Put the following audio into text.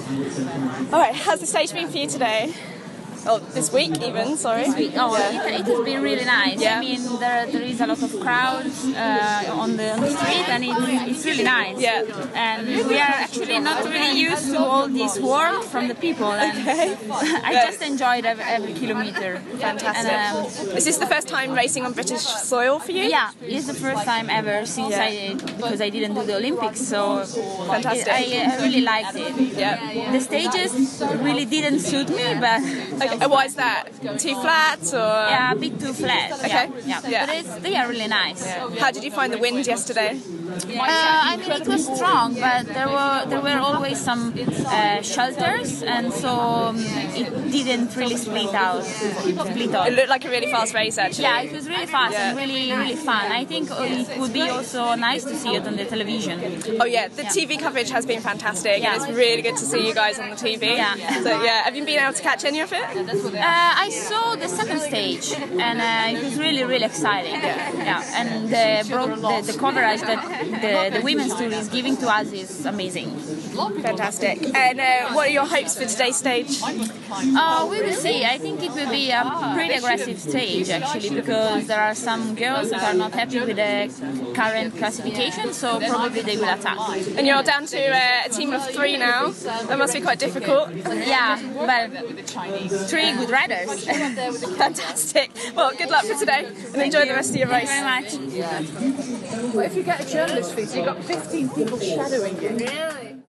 All right, how's the stage been for you today? Oh, this week even, sorry. This week, it has been really nice. Yeah. I mean, there is a lot of crowds on the street, and it's really nice. Yeah. And we are actually not really used to all this warmth from the people. And Okay. I just enjoyed every kilometer. Fantastic. And, Is this the first time racing on British soil for you? yeah, it's the first time ever since because I didn't do the Olympics, so Fantastic. I really liked it. Yeah. The stages really didn't suit me, but Okay. Why is that? Too flat or? yeah, a bit too flat. Okay. Yeah. Yeah. But they are really nice. How did you find the wind yesterday? I mean, it was strong, but there were always some shelters, and so it didn't really split off. It looked like a really fast race, actually. Yeah, it was really fast Yeah. and really fun. I think it would be also nice to see it on the television. Oh yeah, the TV coverage has been fantastic, and it's really good to see you guys on the TV. Yeah. So yeah, have you been able to catch any of it? I saw the second stage, and it was really exciting. Yeah, and the coverage that the women's tour is giving to us is amazing. Fantastic. And what are your hopes for today's stage? We will see. I think it will be a pretty aggressive stage, actually, because there are some girls that are not happy with the current classification, so probably they will attack. And you're down to a team of 3 now. That must be quite difficult. Yeah, but 3 good riders. Fantastic. Well, good luck for today, and enjoy the rest of your race. Thank you very much. Well, if you get a journalist visa, you've got 15 people shadowing you. Really?